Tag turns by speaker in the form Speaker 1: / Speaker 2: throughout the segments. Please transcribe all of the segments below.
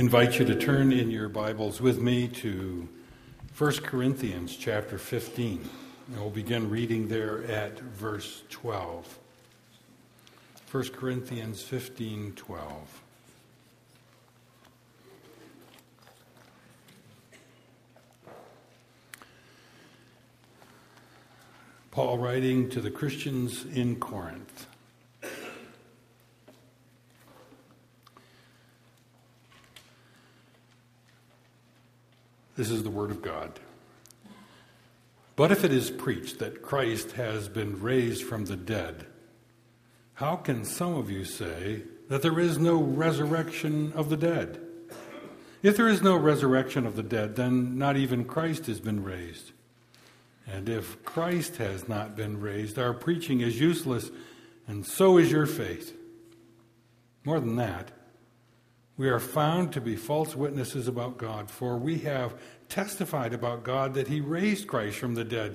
Speaker 1: invite you to turn in your Bibles with me to 1 Corinthians chapter 15. And we'll begin reading there at verse 12. 1 Corinthians 15:12. Paul writing to the Christians in Corinth. This is the word of God. But if it is preached that Christ has been raised from the dead, how can some of you say that there is no resurrection of the dead? If there is no resurrection of the dead, then not even Christ has been raised. And if Christ has not been raised, our preaching is useless, and so is your faith. More than that, we are found to be false witnesses about God, for we have testified about God that he raised Christ from the dead.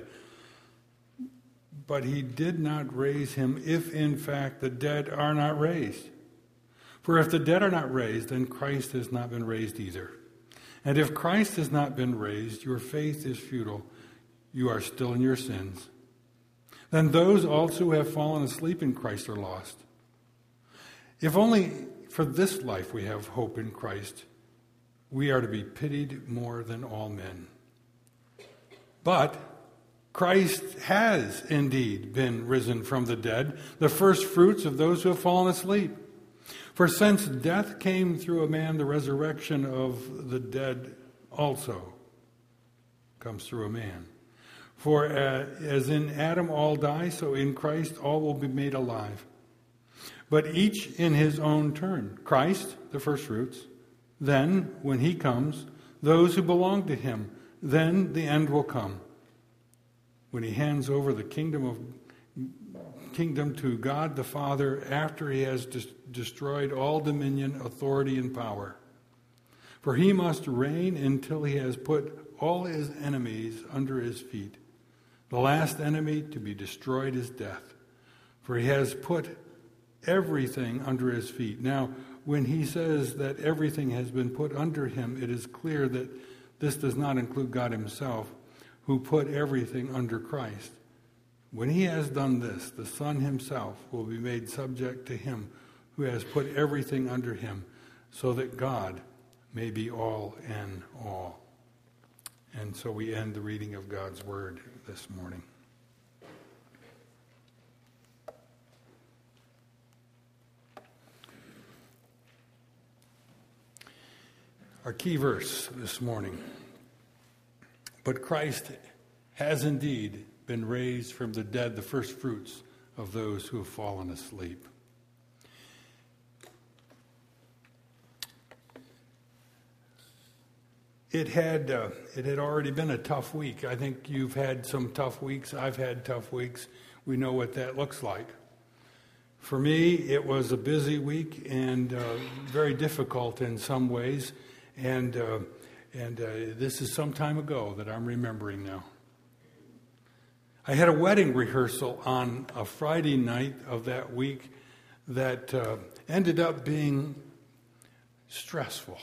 Speaker 1: But he did not raise him if in fact the dead are not raised. For if the dead are not raised, then Christ has not been raised either. And if Christ has not been raised, your faith is futile. You are still in your sins. Then those also who have fallen asleep in Christ are lost. If only for this life we have hope in Christ, we are to be pitied more than all men. But Christ has indeed been risen from the dead, the first fruits of those who have fallen asleep. For since death came through a man, the resurrection of the dead also comes through a man. For as in Adam all die, so in Christ all will be made alive. But each in his own turn. Christ, the first fruits. Then, when he comes, those who belong to him. Then the end will come, when he hands over the kingdom to God the Father after he has destroyed all dominion, authority, and power. For he must reign until he has put all his enemies under his feet. The last enemy to be destroyed is death, for he has put everything under his feet. Now, when he says that everything has been put under him, it is clear that this does not include God himself, who put everything under Christ. When he has done this, the Son himself will be made subject to him who has put everything under him, so that God may be all in all. And so we end the reading of God's word this morning. Our key verse this morning. But Christ has indeed been raised from the dead, the first fruits of those who have fallen asleep. It had already been a tough week. I think you've had some tough weeks. I've had tough weeks. We know what that looks like. For me, it was a busy week and very difficult in some ways. And this is some time ago that I'm remembering now. I had a wedding rehearsal on a Friday night of that week that ended up being stressful.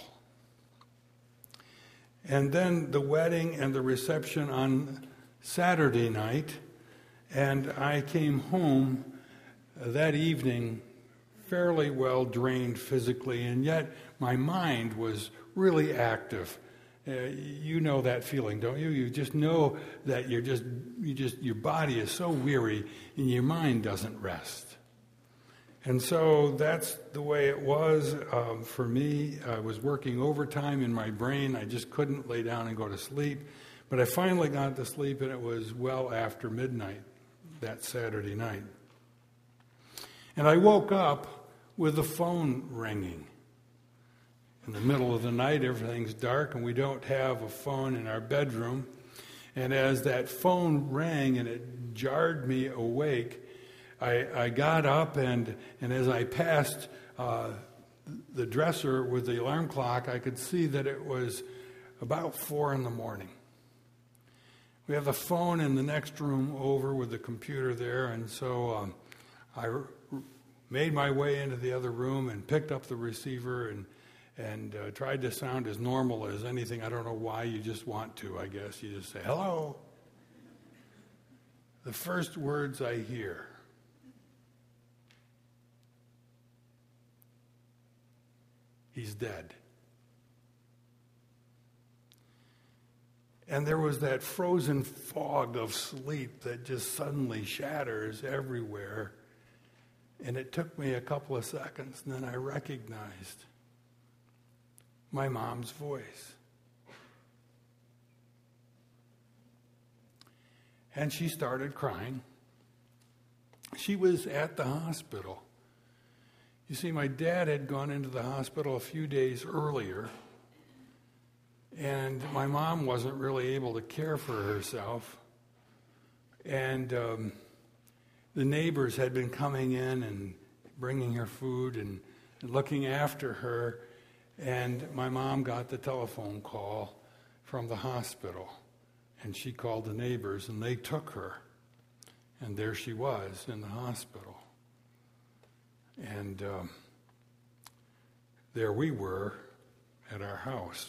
Speaker 1: And then the wedding and the reception on Saturday night, and I came home that evening fairly well drained physically, and yet my mind was really active. You know that feeling, don't you? You just know that your body is so weary and your mind doesn't rest. And so that's the way it was for me. I was working overtime in my brain. I just couldn't lay down and go to sleep. But I finally got to sleep, and it was well after midnight that Saturday night. And I woke up with the phone ringing. In the middle of the night, everything's dark, and we don't have a phone in our bedroom. And as that phone rang and it jarred me awake, I got up, and as I passed the dresser with the alarm clock, I could see that it was about 4 a.m. We have the phone in the next room over with the computer there, and so I made my way into the other room and picked up the receiver and tried to sound as normal as anything. I don't know why, you just want to, I guess. You just say, hello. The first words I hear, he's dead. And there was that frozen fog of sleep that just suddenly shatters everywhere. And it took me a couple of seconds, and then I recognized my mom's voice. And she started crying. She was at the hospital. You see, my dad had gone into the hospital a few days earlier, and my mom wasn't really able to care for herself. And the neighbors had been coming in and bringing her food and looking after her. And my mom got the telephone call from the hospital. And she called the neighbors, and they took her. And there she was in the hospital. And there we were at our house.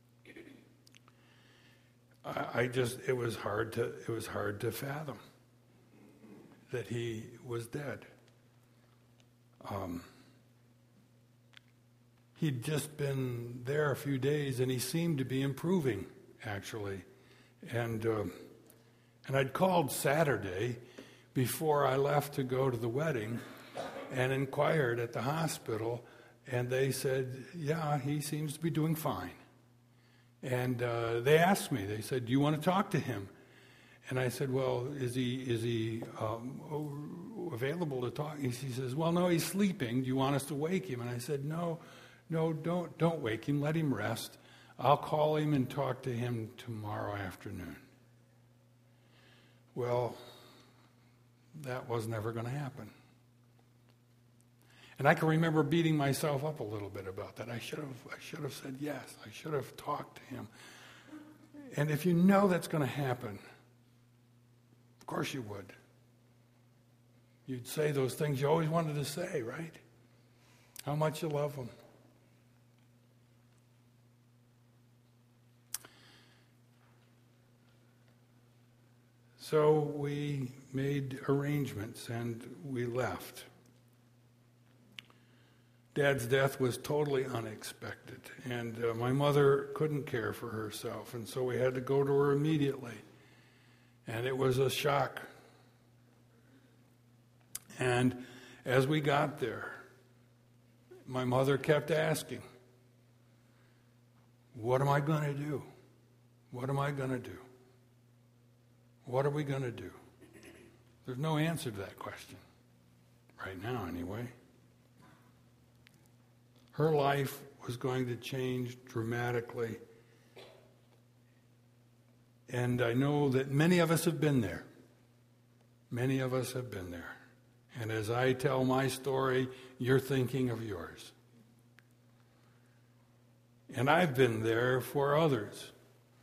Speaker 1: It was hard to fathom that he was dead. He'd just been there a few days, and he seemed to be improving, actually. And I'd called Saturday before I left to go to the wedding and inquired at the hospital, and they said, yeah, he seems to be doing fine. And they asked me, they said, do you want to talk to him? And I said, well, is he available to talk? He says, well, no, he's sleeping. Do you want us to wake him? And I said, no, don't wake him. Let him rest. I'll call him and talk to him tomorrow afternoon. Well, that was never going to happen. And I can remember beating myself up a little bit about that. I should have said yes. I should have talked to him. And if you know that's going to happen, of course you would. You'd say those things you always wanted to say, right? How much you love them. So we made arrangements and we left. Dad's death was totally unexpected, and my mother couldn't care for herself, and so we had to go to her immediately. And it was a shock. And as we got there, my mother kept asking, what am I going to do? What am I going to do? What are we going to do? There's no answer to that question. Right now, anyway. Her life was going to change dramatically. And I know that many of us have been there. Many of us have been there. And as I tell my story, you're thinking of yours. And I've been there for others.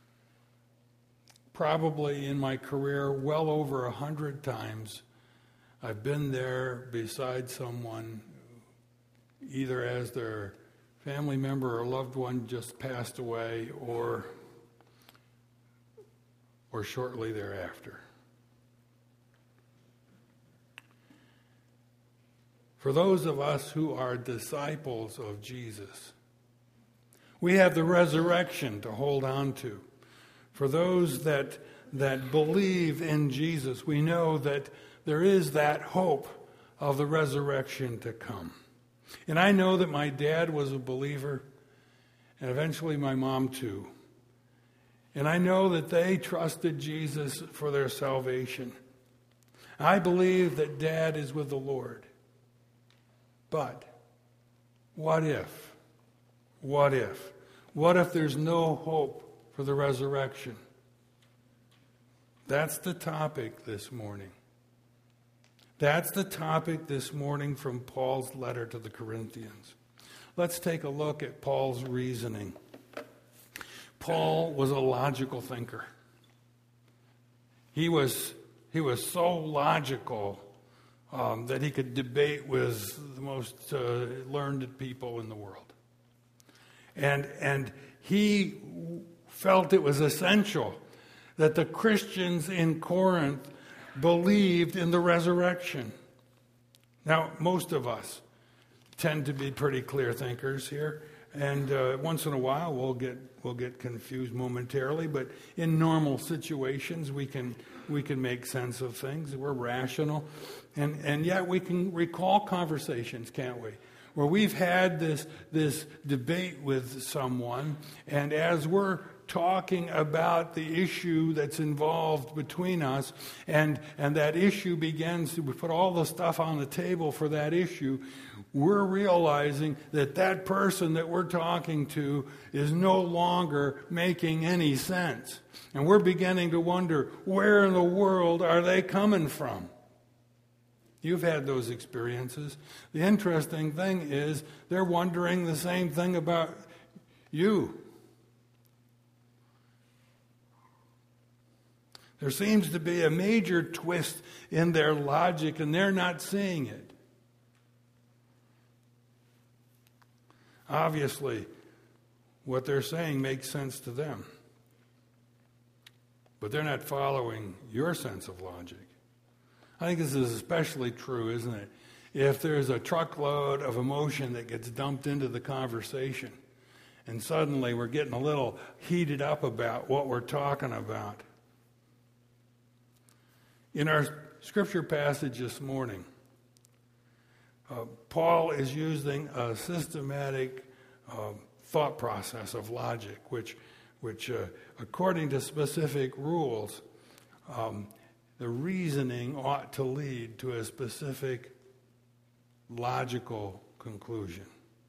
Speaker 1: Probably in my career, well over 100 times, I've been there beside someone, either as their family member or loved one just passed away, or shortly thereafter. For those of us who are disciples of Jesus, we have the resurrection to hold on to. For those that believe in Jesus, we know that there is that hope of the resurrection to come. And I know that my dad was a believer, and eventually my mom too. And I know that they trusted Jesus for their salvation. I believe that Dad is with the Lord. But what if? What if? What if there's no hope for the resurrection? That's the topic this morning. That's the topic this morning from Paul's letter to the Corinthians. Let's take a look at Paul's reasoning. Paul was a logical thinker. He was so logical that he could debate with the most learned people in the world. And he felt it was essential that the Christians in Corinth believed in the resurrection. Now, most of us tend to be pretty clear thinkers here, and once in a while we'll get confused momentarily, but in normal situations we can make sense of things. We're rational, and yet we can recall conversations, can't we? Where we've had this debate with someone, and as we're talking about the issue that's involved between us, and that issue begins to, we put all the stuff on the table for that issue, we're realizing that person that we're talking to is no longer making any sense. And we're beginning to wonder, where in the world are they coming from? You've had those experiences. The interesting thing is they're wondering the same thing about you. There seems to be a major twist in their logic, and they're not seeing it. Obviously, what they're saying makes sense to them. But they're not following your sense of logic. I think this is especially true, isn't it? If there's a truckload of emotion that gets dumped into the conversation, and suddenly we're getting a little heated up about what we're talking about. In our scripture passage this morning, Paul is using a systematic thought process of logic, which according to specific rules, the reasoning ought to lead to a specific logical conclusion.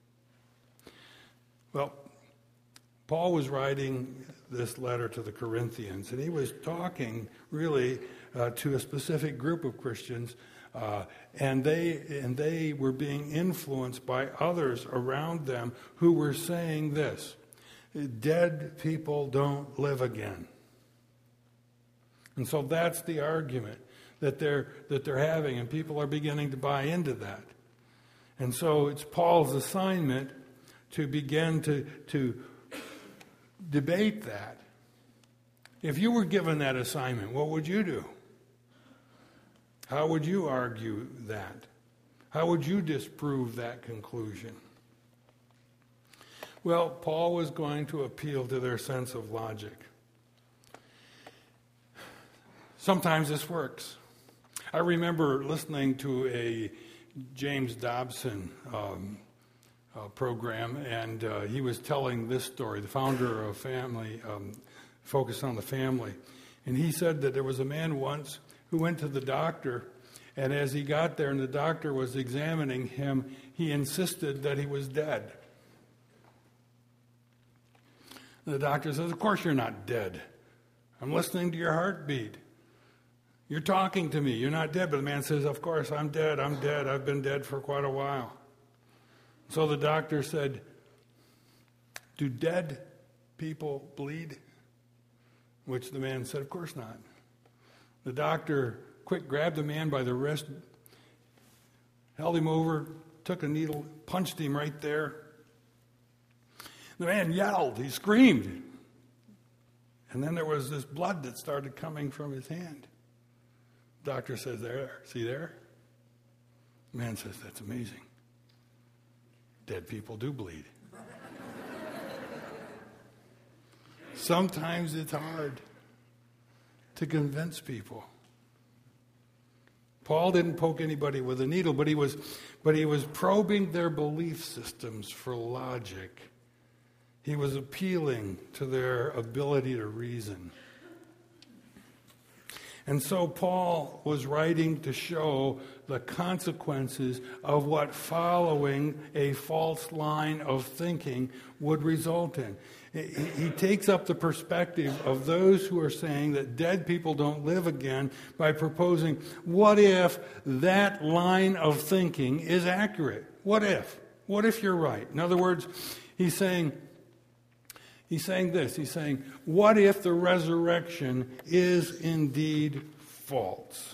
Speaker 1: Well, Paul was writing this letter to the Corinthians, and he was talking really to a specific group of Christians, and they were being influenced by others around them who were saying this: dead people don't live again. And so that's the argument that they're having, and people are beginning to buy into that. And so it's Paul's assignment to begin to debate that. If you were given that assignment, what would you do? How would you argue that? How would you disprove that conclusion? Well, Paul was going to appeal to their sense of logic. Sometimes this works. I remember listening to a James Dobson program, and he was telling this story, the founder of Family, Focus on the Family. And he said that there was a man once who went to the doctor, and as he got there and the doctor was examining him, he insisted that he was dead. And the doctor says, "Of course you're not dead. I'm listening to your heartbeat. You're talking to me. You're not dead." But the man says, "Of course, I'm dead. I'm dead. I've been dead for quite a while." So the doctor said, "Do dead people bleed?" Which the man said, "Of course not." The doctor grabbed the man by the wrist, held him over, took a needle, punched him right there. The man yelled. He screamed. And then there was this blood that started coming from his hand. The doctor says, "There, see there?" The man says, "That's amazing. Dead people do bleed." Sometimes it's hard to convince people. Paul didn't poke anybody with a needle, but he was probing their belief systems for logic. He was appealing to their ability to reason. And so Paul was writing to show the consequences of what following a false line of thinking would result in. He takes up the perspective of those who are saying that dead people don't live again by proposing, what if that line of thinking is accurate? What if? What if you're right? In other words, he's saying this. He's saying, what if the resurrection is indeed false?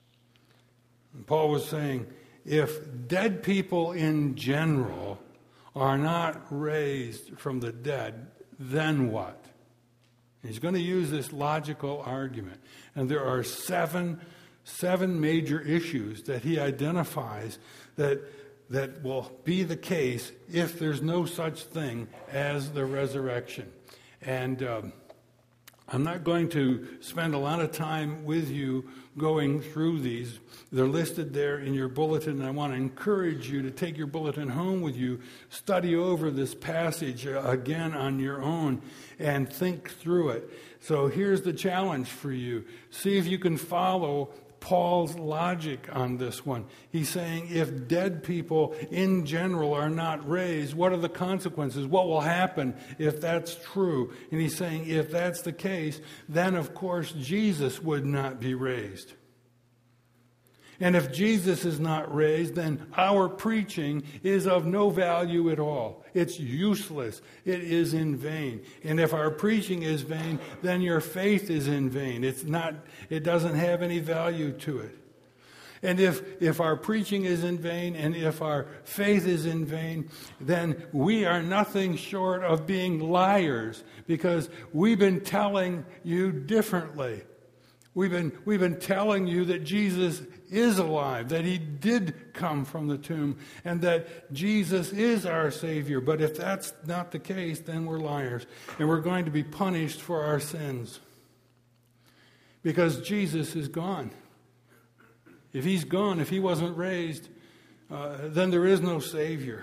Speaker 1: And Paul was saying, if dead people in general are not raised from the dead, then what? He's going to use this logical argument. And there are seven major issues that he identifies that will be the case if there's no such thing as the resurrection. And I'm not going to spend a lot of time with you going through these. They're listed there in your bulletin, and I want to encourage you to take your bulletin home with you, study over this passage again on your own, and think through it. So here's the challenge for you. See if you can follow Paul's logic on this one. He's saying if dead people in general are not raised, what are the consequences? What will happen if that's true? And he's saying if that's the case, then of course Jesus would not be raised. And if Jesus is not raised, then our preaching is of no value at all. It's useless. It is in vain. And if our preaching is vain, then your faith is in vain. It doesn't have any value to it. And if our preaching is in vain and if our faith is in vain, then we are nothing short of being liars, because we've been telling you differently. We've been telling you that Jesus is alive, that he did come from the tomb, and that Jesus is our Savior. But if that's not the case, then we're liars, and we're going to be punished for our sins. Because Jesus is gone. If he's gone, if he wasn't raised, then there is no Savior.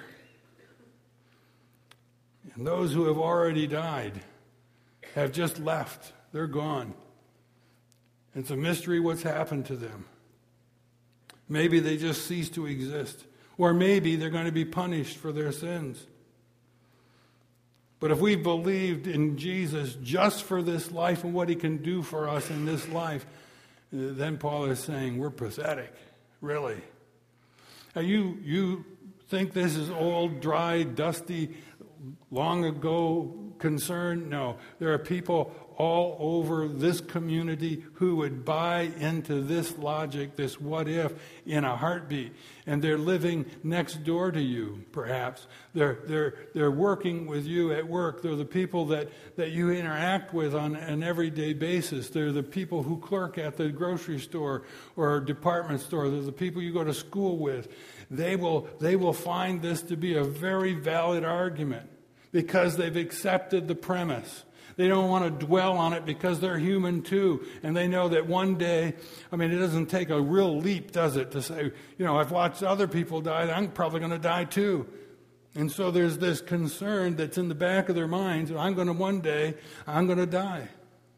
Speaker 1: And those who have already died have just left. They're gone. It's a mystery what's happened to them. Maybe they just cease to exist. Or maybe they're going to be punished for their sins. But if we believed in Jesus just for this life and what he can do for us in this life, then Paul is saying we're pathetic, really. Now you think this is old, dry, dusty, long ago concern? No. There are people all over this community who would buy into this logic, this what if, in a heartbeat. And they're living next door to you, perhaps. They're working with you at work. They're the people that you interact with on an everyday basis. They're the people who clerk at the grocery store or department store. They're the people you go to school with. They will find this to be a very valid argument because they've accepted the premise. They don't want to dwell on it because they're human too. And they know that one day, it doesn't take a real leap, does it, to say, I've watched other people die, I'm probably going to die too. And so there's this concern that's in the back of their minds, one day, I'm going to die.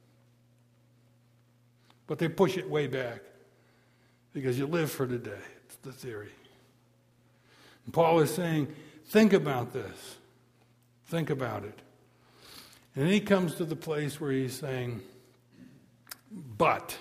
Speaker 1: But they push it way back because you live for today. It's the theory. And Paul is saying, think about this. Think about it. And then he comes to the place where he's saying, but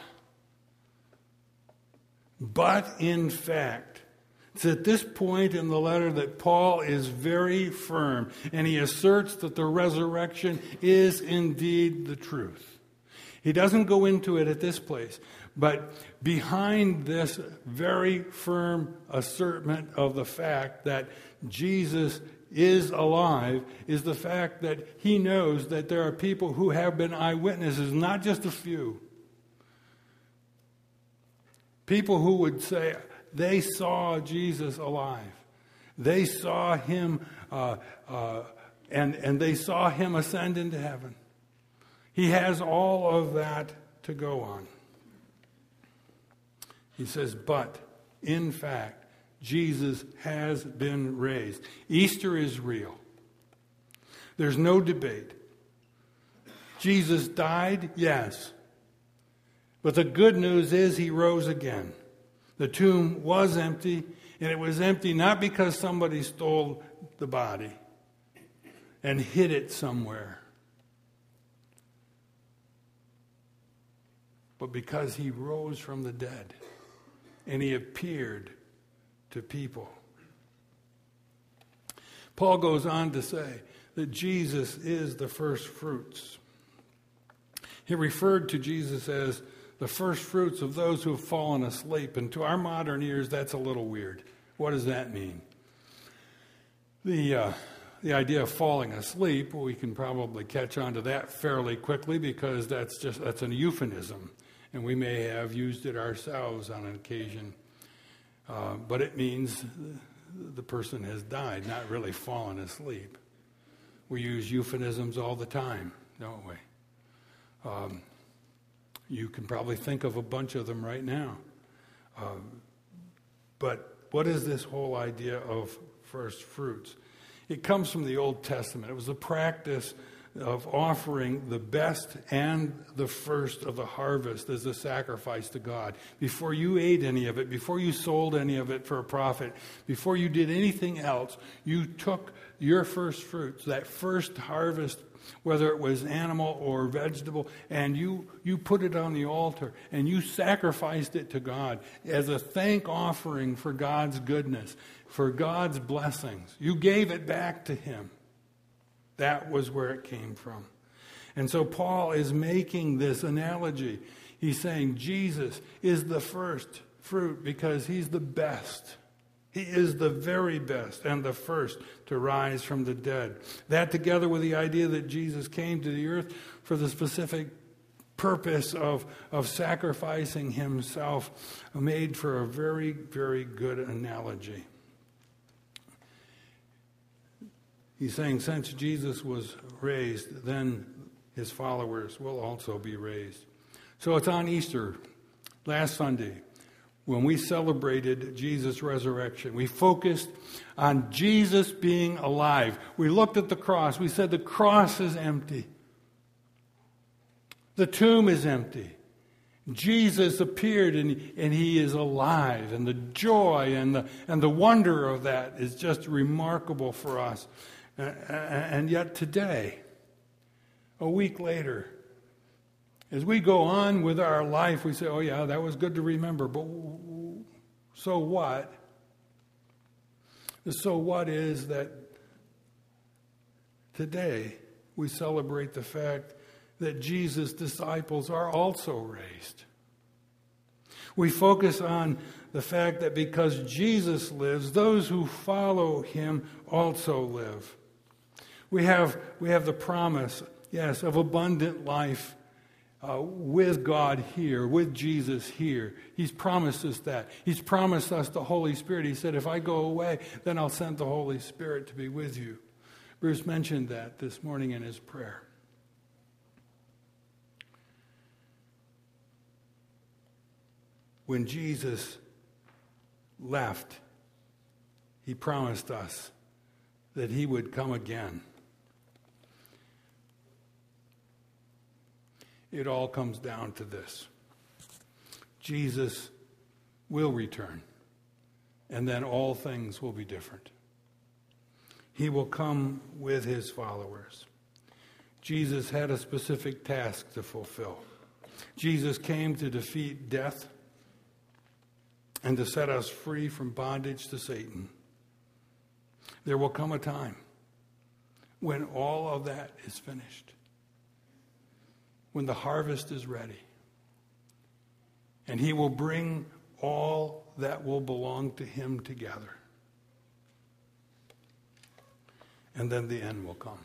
Speaker 1: in fact, it's at this point in the letter that Paul is very firm, and he asserts that the resurrection is indeed the truth. He doesn't go into it at this place, but behind this very firm assertion of the fact that Jesus is alive is the fact that he knows that there are people who have been eyewitnesses, not just a few. People who would say they saw Jesus alive. They saw him and they saw him ascend into heaven. He has all of that to go on. He says, but in fact, Jesus has been raised. Easter is real. There's no debate. Jesus died, yes. But the good news is he rose again. The tomb was empty, and it was empty not because somebody stole the body and hid it somewhere, but because he rose from the dead and he appeared to people. Paul goes on to say that Jesus is the first fruits. He referred to Jesus as the first fruits of those who have fallen asleep. And to our modern ears, that's a little weird. What does that mean? The The idea of falling asleep, we can probably catch on to that fairly quickly because that's a euphemism, and we may have used it ourselves on an occasion. But it means the person has died, not really fallen asleep. We use euphemisms all the time, don't we? You can probably think of a bunch of them right now. But what is this whole idea of first fruits? It comes from the Old Testament. It was the practice of offering the best and the first of the harvest as a sacrifice to God. Before you ate any of it, before you sold any of it for a profit, before you did anything else, you took your first fruits, that first harvest, whether it was animal or vegetable, and you put it on the altar, and you sacrificed it to God as a thank offering for God's goodness, for God's blessings. You gave it back to Him. That was where it came from. And so Paul is making this analogy. He's saying Jesus is the first fruit because He's the best. He is the very best and the first to rise from the dead. That, together with the idea that Jesus came to the earth for the specific purpose of sacrificing Himself, made for a very, very good analogy. He's saying since Jesus was raised, then His followers will also be raised. So it's on Easter, last Sunday, when we celebrated Jesus' resurrection. We focused on Jesus being alive. We looked at the cross. We said the cross is empty. The tomb is empty. Jesus appeared and He is alive. And the joy and the wonder of that is just remarkable for us. And yet today, a week later, as we go on with our life, we say, oh yeah, that was good to remember, but so what? The so what is that today we celebrate the fact that Jesus' disciples are also raised. We focus on the fact that because Jesus lives, those who follow Him also live. We have the promise, yes, of abundant life with God here, with Jesus here. He's promised us that. He's promised us the Holy Spirit. He said, if I go away, then I'll send the Holy Spirit to be with you. Bruce mentioned that this morning in his prayer. When Jesus left, He promised us that He would come again. It all comes down to this. Jesus will return, and then all things will be different. He will come with His followers. Jesus had a specific task to fulfill. Jesus came to defeat death and to set us free from bondage to Satan. There will come a time when all of that is finished, when the harvest is ready, and He will bring all that will belong to Him together. And then the end will come.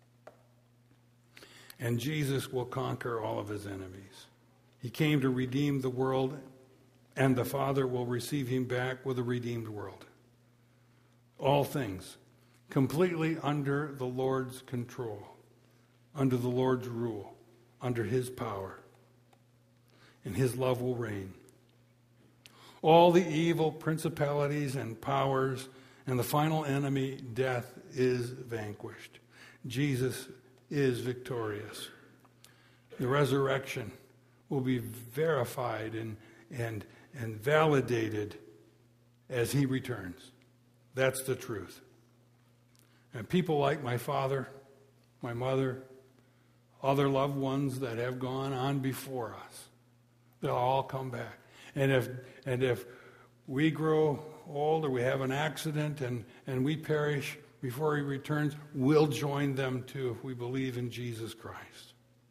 Speaker 1: And Jesus will conquer all of His enemies. He came to redeem the world, and the Father will receive Him back with a redeemed world. All things completely under the Lord's control, under the Lord's rule, under His power, and His love will reign. All the evil principalities and powers and the final enemy, death, is vanquished. Jesus is victorious. The resurrection will be verified and validated as He returns. That's the truth. And people like my father, my mother, other loved ones that have gone on before us, they'll all come back. And if we grow old or we have an accident and we perish before He returns, we'll join them too if we believe in Jesus Christ.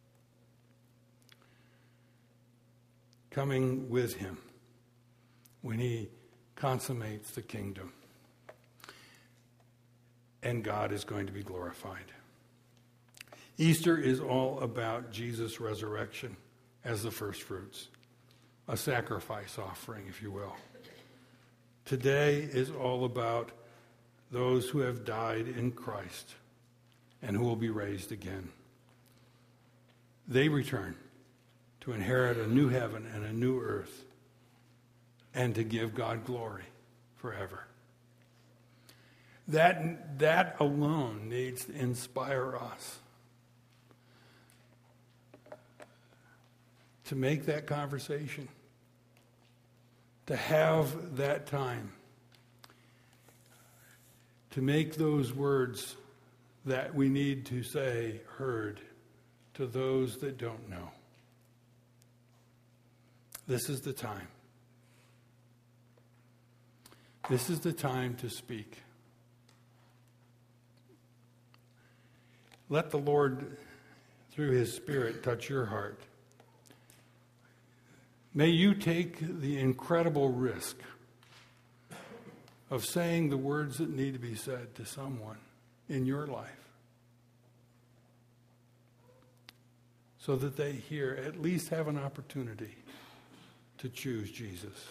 Speaker 1: Coming with Him when He consummates the kingdom. and God is going to be glorified. Easter is all about Jesus' resurrection as the first fruits, a sacrifice offering, if you will. Today is all about those who have died in Christ and who will be raised again. They return to inherit a new heaven and a new earth and to give God glory forever. That alone needs to inspire us to make that conversation, to have that time, to make those words that we need to say heard to those that don't know. This is the time. This is the time to speak. Let the Lord, through His Spirit, touch your heart. May you take the incredible risk of saying the words that need to be said to someone in your life so that they hear, at least have an opportunity to choose Jesus.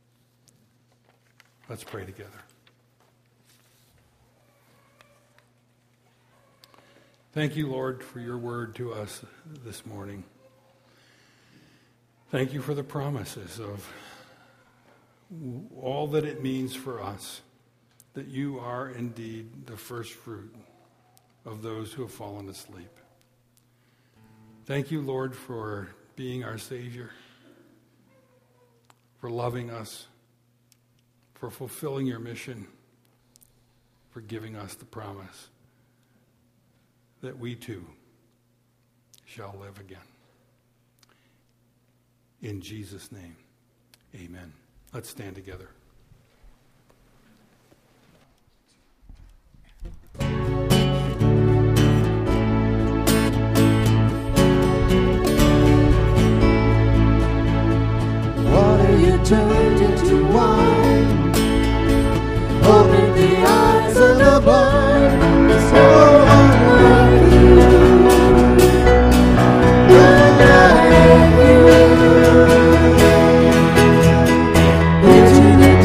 Speaker 1: Let's pray together. Thank you, Lord, for your word to us this morning. Thank you for the promises of all that it means for us, that you are indeed the first fruit of those who have fallen asleep. Thank you, Lord, for being our Savior, for loving us, for fulfilling your mission, for giving us the promise that we too shall live again. In Jesus' name, amen. Let's stand together.
Speaker 2: Water you turned into wine, open the eyes of the blind, so unworthy. Into the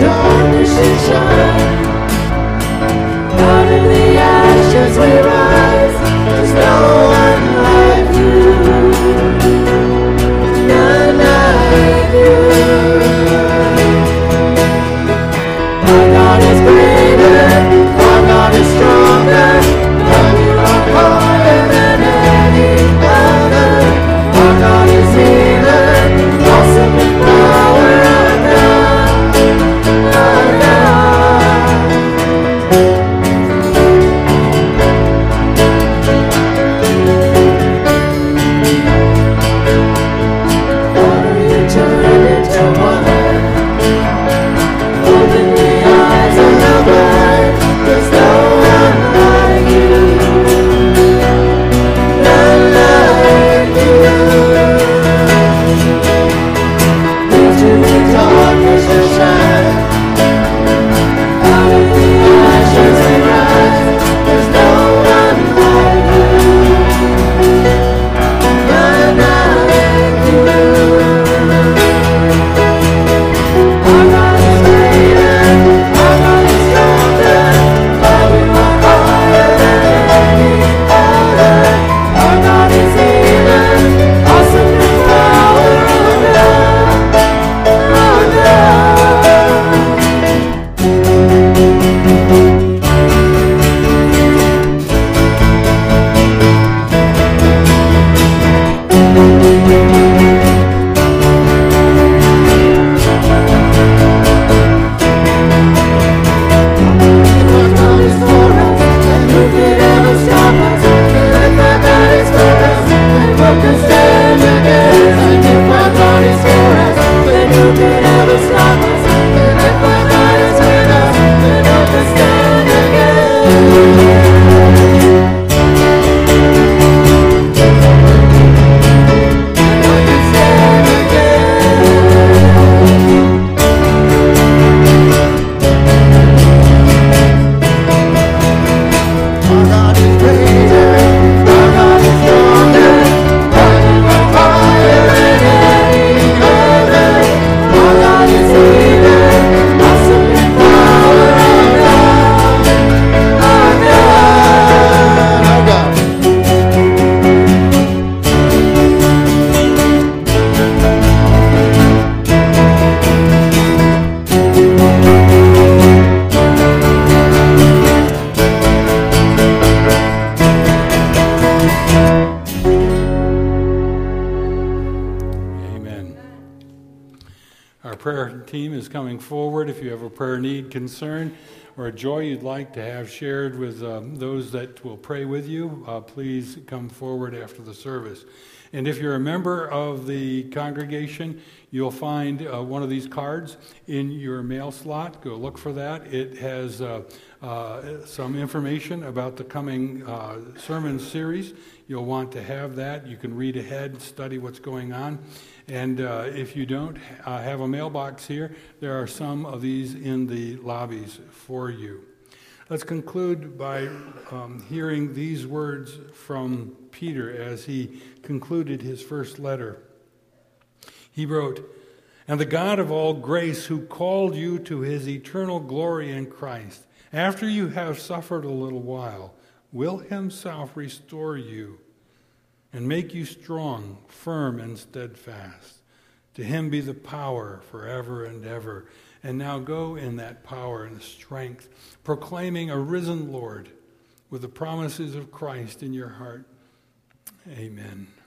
Speaker 1: team is coming forward. If you have a prayer need, concern, or a joy you'd like to have shared with those that will pray with you, please come forward after the service. And if you're a member of the congregation, you'll find one of these cards in your mail slot. Go look for that. It has some information about the coming sermon series. You'll want to have that. You can read ahead, study what's going on. And if you don't have a mailbox here, there are some of these in the lobbies for you. Let's conclude by hearing these words from Peter as he concluded his first letter. He wrote, "And the God of all grace, who called you to his eternal glory in Christ, after you have suffered a little while, will himself restore you and make you strong, firm, and steadfast. To him be the power forever and ever." And now go in that power and strength, proclaiming a risen Lord with the promises of Christ in your heart. Amen.